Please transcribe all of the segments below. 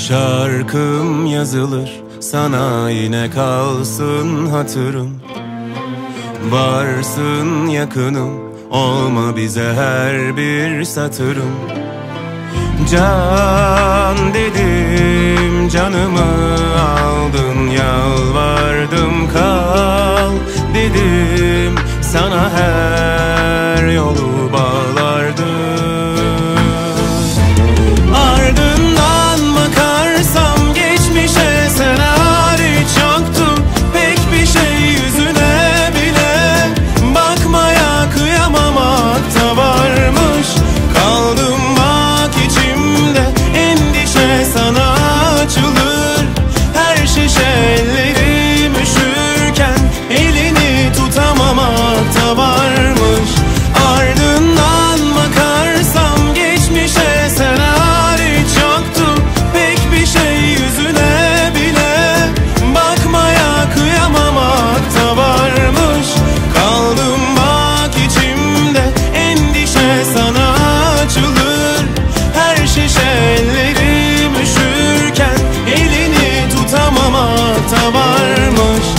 şarkım yazılır, sana yine kalsın hatırım. Varsın yakınım, olma bize her bir satırım. Can dedim, canımı aldın, yalvardım kal dedim. Sana her yolu bağlardım. Ardından bakarsam geçmişe, sen hariç yoktu pek bir şey yüzüne bile. Bakmaya kıyamamakta varmış, kaldım bak içimde endişe. Sana açılır her şişe, ellerim üşürken elini tutamamakta varmış. Ardından bakarsam geçmişe, sen hariç yoktu pek bir şey yüzüne bile. Bakmaya kıyamamakta varmış, kaldım bak içimde endişe. Sana açılır her şişe, ellerim üşürken elini tutamamakta varmış.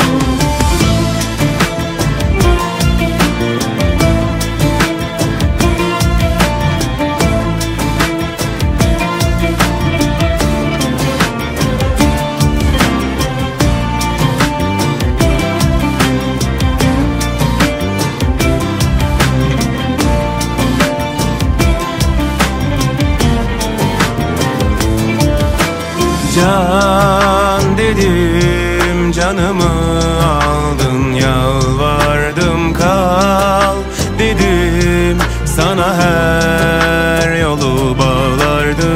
Can dedim, canımı aldın, yalvardım kal dedim. Sana her yolu bağlardım.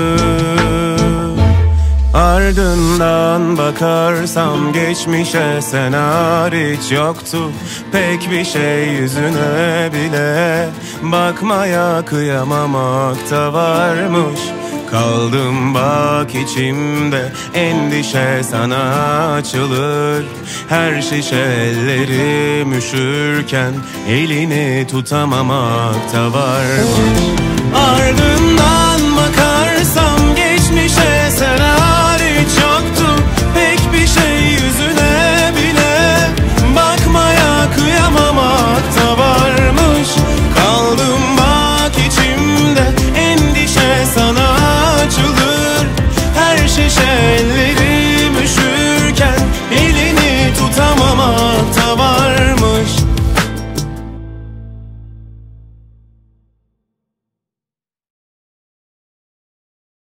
Ardından bakarsam geçmişe, sen hariç yoktu pek bir şey yüzüne bile. Bakmaya kıyamamakta varmış, kaldım bak içimde endişe. Sana açılır her şişe, ellerim üşürken elini tutamamakta varmış. Ardından bakarsam geçmişe, sen